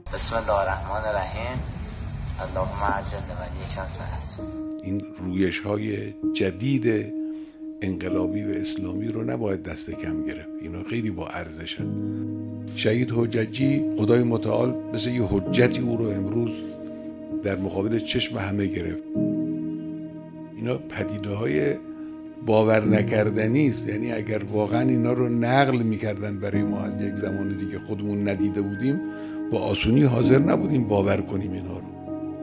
بسم الله الرحمن الرحیم. اللهم اعز ولیک الفرج. این رویش‌های جدید انقلابی و اسلامی رو نباید دست کم گرفت. اینا خیلی با ارزشن. شهید حججی خدای متعال مثل یه حجتی او رو امروز در مقابل چشم همه گرفت. اینا پدیده‌های باور نکردنی است. یعنی اگر واقعا اینا رو نقل می‌کردن برای ما از یک زمان دیگه خودمون ندیده بودیم، با آسونی حاضر نبودیم باور کنیم اینا رو.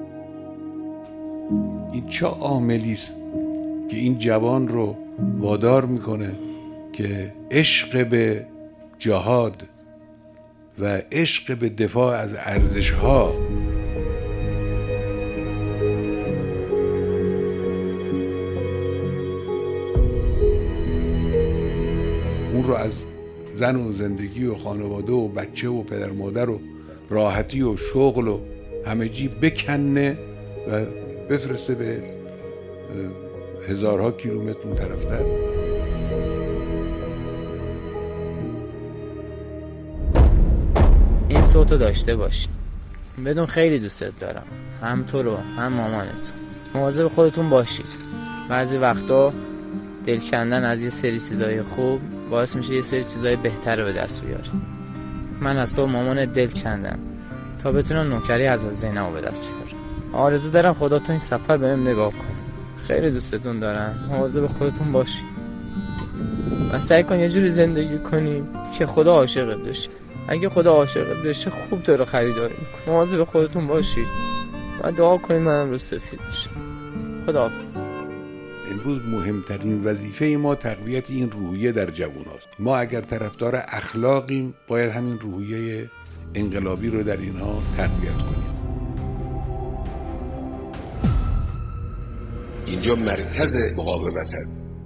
این چه عاملی است که این جوان رو وادار میکنه که عشق به جهاد و عشق به دفاع از ارزش‌ها اون رو از زن و زندگی و خانواده و بچه و پدر مادر و راحتی و شغل و همه چی بکنه و بفرسته به هزارها کیلومتر اون طرفتر. این صوتو داشته باش. بدون خیلی دوستت دارم، هم تو رو هم مامانت. مواظب خودتون باشید. بعضی وقتا دل کندن از یه سری چیزای خوب باعث میشه یه سری چیزای بهتر به دست بیاری. من از تو مامان دل کندم تا بتونم نوکری از زینب به دست بیارم. آرزو دارم خدا تو این سفر بهم نگاه کن. خیلی دوستتون دارم. مواظب خودتون باشید و سعی کن یه جوری زندگی کنی که خدا عاشقت بشه. اگه خدا عاشقت بشه خوب تو رو خریداری میکنه. مواظب خودتون باشید و دعا کنید منم رو سفید بشه. خداحافظ. امروز مهمترین وظیفه ما تقویت این روحیه در جوان هاست. ما اگر طرفدار اخلاقیم باید همین روحیه انقلابی رو در اینها تقویت کنیم. اینجا مرکز مقاومت است.